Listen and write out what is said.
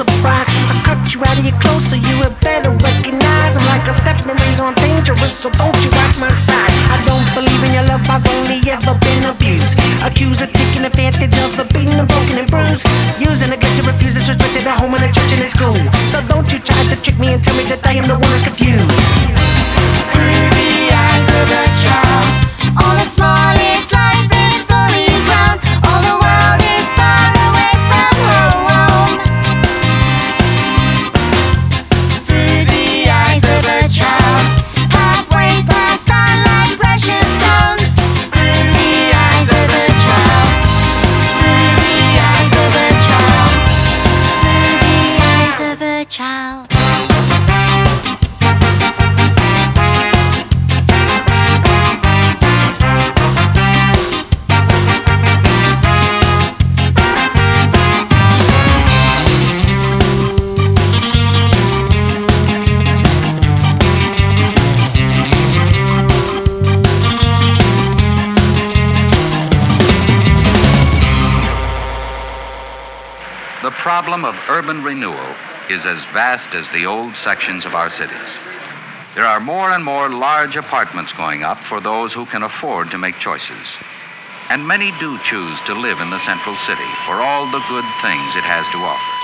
surprise. I cut you out of your clothes so you had better recognize I'm like a stepping razor, I'm dangerous, so don't you act my side. I don't believe in your love, I've only ever been abused. Accused of taking advantage of a beaten and broken and bruised. Using a gift to refuse is restricted at home and at church and at school. So don't you try to trick me and tell me that I am the one that's confused. Through the eyes of a child, all the smallest life is fully grown. All the world is far away from home. Through the eyes of a child, pathways passed on like precious stones. Through the eyes of a child, through the eyes of a child, through the eyes of a child. The problem of urban renewal is as vast as the old sections of our cities. There are more and more large apartments going up for those who can afford to make choices. And many do choose to live in the central city for all the good things it has to offer.